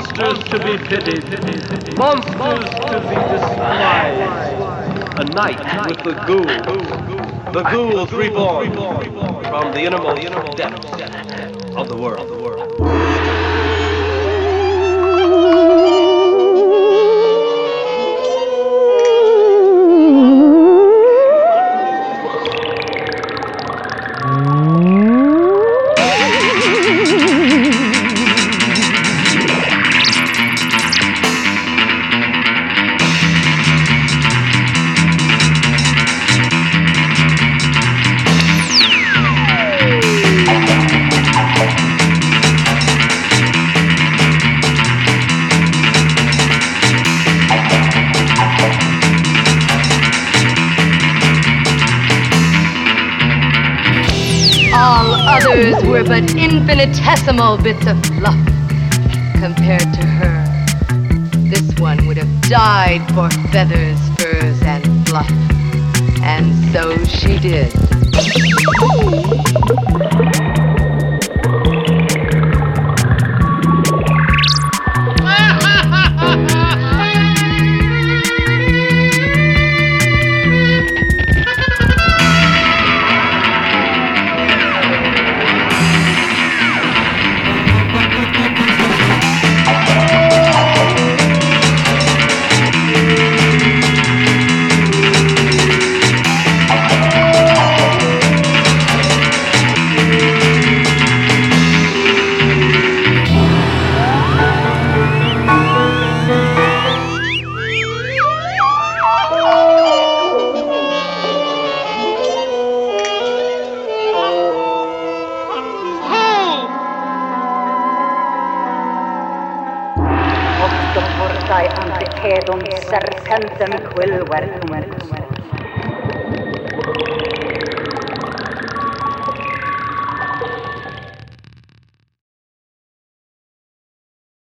monsters to be pitied, monsters to be despised. A night with the ghouls reborn from the innermost depths of the world. All others were but infinitesimal bits of fluff compared to her. This one would have died for feathers, furs, and fluff. And so she did. Portai ante edum serpentem quilvertum